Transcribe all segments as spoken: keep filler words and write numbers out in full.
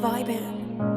vibing.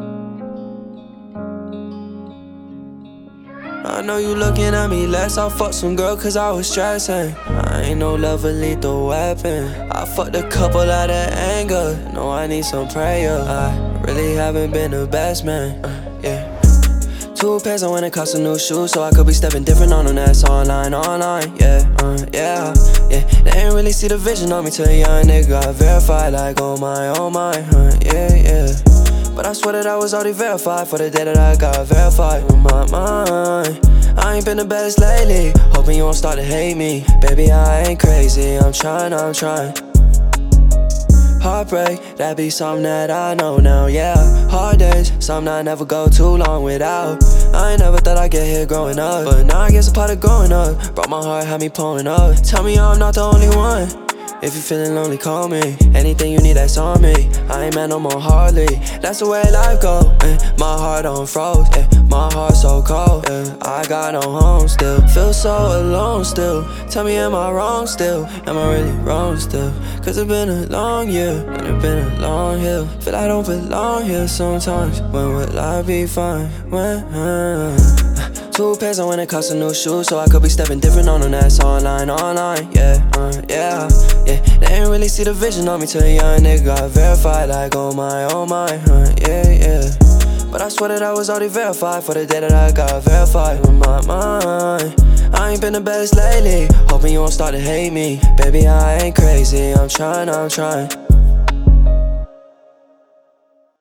I know you looking at me less. I fucked some girl cause I was stressing. I ain't no lover, lethal weapon. I fucked a couple out of anger. No, I need some prayer. I really haven't been the best man. uh, Yeah. Two pairs, I went and cost some new shoes, so I could be stepping different on them. That's online, online, yeah, uh, yeah, yeah. They ain't really see the vision on me till a young nigga got verified. Like, oh my, oh my, uh, yeah, yeah. But I swear that I was already verified for the day that I got verified. On my mind, I ain't been the best lately. Hoping you won't start to hate me. Baby, I ain't crazy, I'm trying, I'm trying. Heartbreak, that be something that I know now, yeah. Hard days, something I never go too long without. I ain't never thought I'd get here growing up, but now I guess a part of growing up. Broke my heart, had me pulling up. Tell me I'm not the only one. If you feeling lonely, call me. Anything you need, that's on me. I ain't mad no more hardly. That's the way life go. eh. My heart on froze, eh. My heart so cold, eh. I got no home still. Feel so alone still. Tell me, am I wrong still? Am I really wrong still? Cause it's been a long year, and it's been a long hill. Feel I don't belong here sometimes. When will I be fine? When? Uh, Two pairs, I went and cost some new shoes, so I could be stepping different on them. That's online, online, yeah, uh, yeah, yeah. They ain't really see the vision on me till a young nigga got verified. Like, oh my, oh my, uh, yeah, yeah. But I swear that I was already verified for the day that I got verified. On my mind, I ain't been the best lately. Hoping you won't start to hate me. Baby, I ain't crazy, I'm trying, I'm trying.